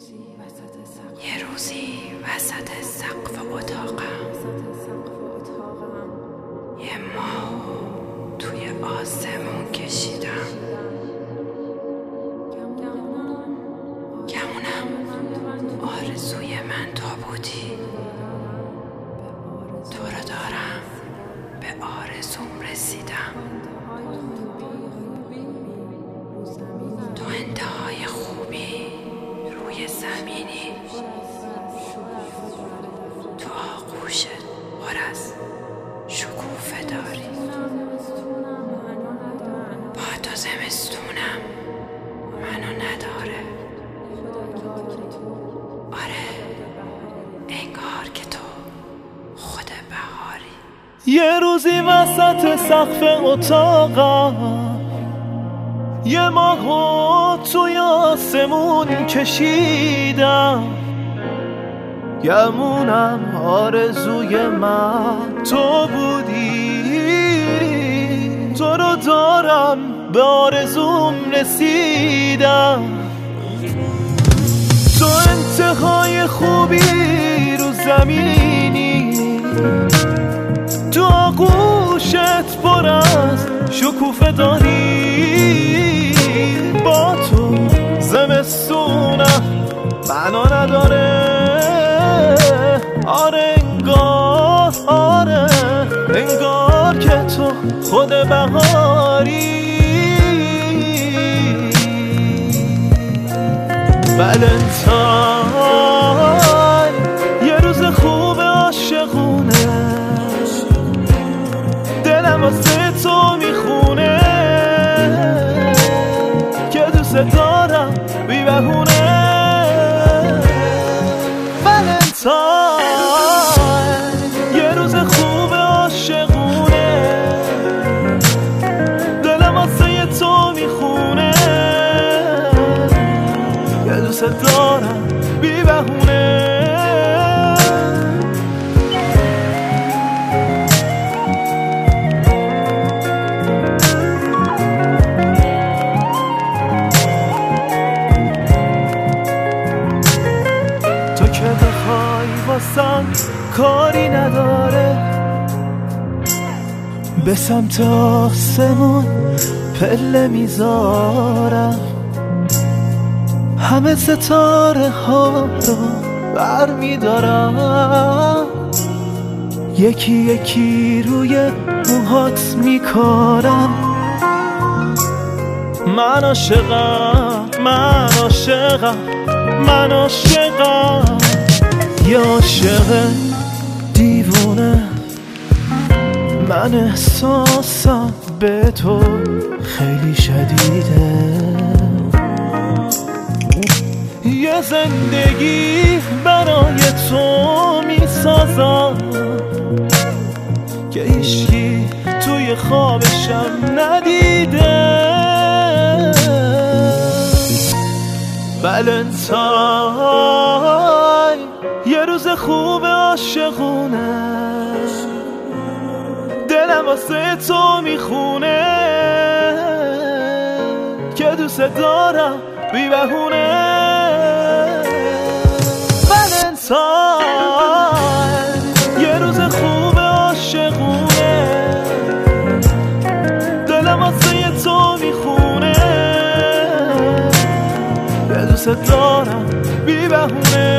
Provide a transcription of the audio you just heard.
یه روزی وسط سقف اتاقم یه ماهو توی آسمون کشیدم. گمونم آرزوی من تو بودی. تو رو دارم، به آرزوم رسیدم. تو انتهای خوبی روی زمینی، تو آغوشت پر از شکوفه داری. با تو زمستونم منو نداره. آره، انگار که تو خود بهاری. یه روزی وسط سقف اتاقم یه ماهو توی آسمون کشیدم. گمونم آرزوی من تو بودی. تو رو دارم، به آرزوم رسیدم. تو انتهای خوبی رو زمینی، تو آغوشت پر از شکوفه داری. با تو زمستونم معنا نداره. آره انگار، آره انگار که تو خود بهاری. ولنتاین یه روز خوب عاشقونه، دلم واسه تو میخونه که دوست دارم بی بهونه. ولنتاین یه روز خوب عاشقونه، دلم واسه تو میخونه که دوست دارم بی بهونه. تو که بخوای واسم کاری نداره، به سمت آسمون پله میذارم. همه ستاره ها رو بر میدارم، یکی یکی روی موهات میکارم. من عاشقم، من عاشقم، من عاشقم. یه عاشق دیوونه، من احساسم به تو خیلی شدیده. یه زندگی برای تو میسازم که هیچکی توی خوابشم ندیده. ولنتاین یه روز خوب عاشقونه، دلم واسه تو میخونه که دوست دارم بی بهونه. ولنتاین یه روز خوب عاشقونه، دلم واسه تو میخونه که دوست دارم بی بهونه.